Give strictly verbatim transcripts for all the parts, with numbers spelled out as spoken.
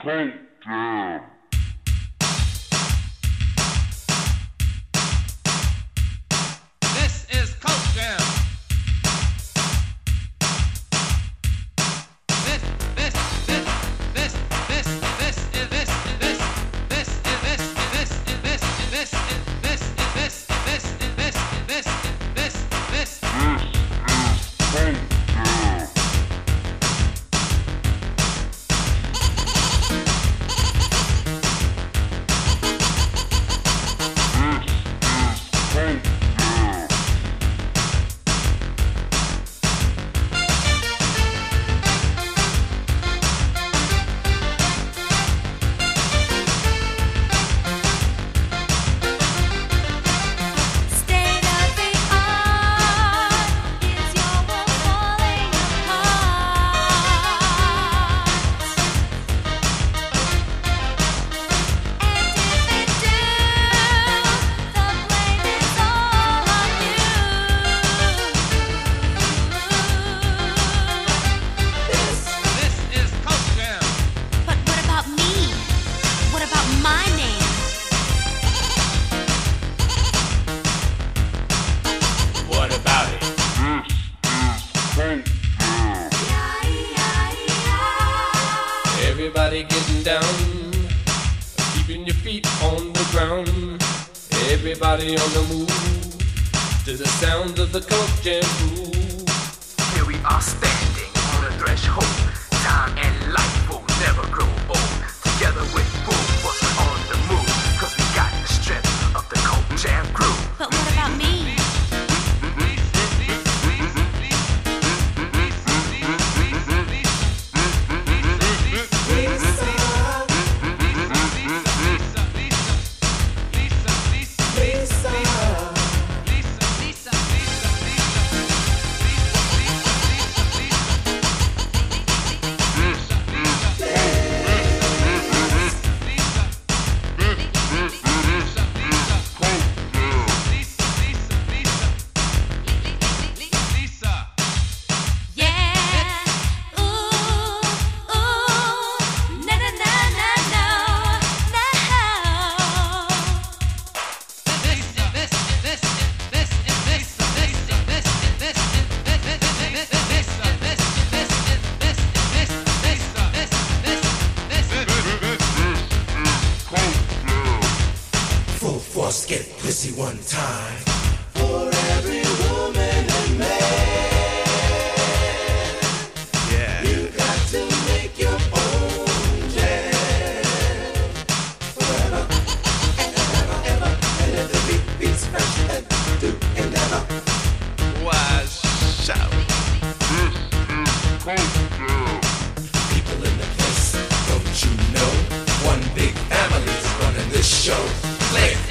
Coke Jam. This is Coke Jam. This, this, this, this, this, this is this, this, this is this, this is this, this is this, this, this is this, this, this, this. This is Coke Jam. Everybody getting down, keeping your feet on the ground. Everybody on the move, to the sound of the Coke Jam groove. Here we are standing on a threshold. Time and life will never grow old. Together with boom, what's on the move? Cause we got the strength of the Coke Jam crew. But what about me? Get pussy one time for every woman and man. Yeah. You got to make your own jam. Forever and ever, ever, and if the beat beats fresh and do and ever. Why shout? This is Coke Jam. People in the place, don't you know? One big family's running this show. Play it.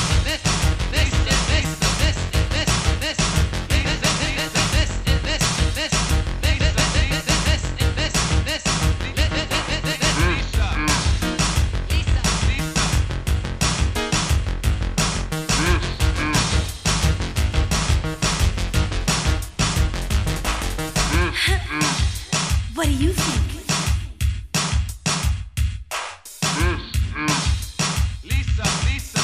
What do you think? Lisa, Lisa.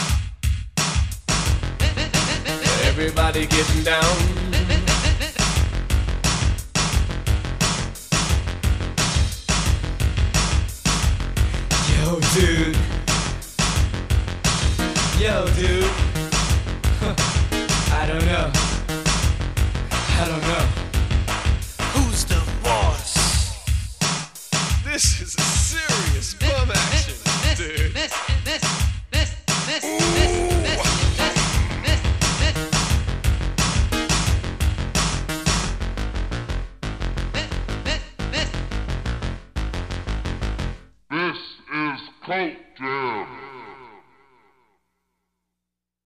Everybody getting down. Yo, dude. Yo, dude. I don't know. I don't know. Who's the boss? This is a serious bum action, dude. This, this, this, this, this, this, This is Coke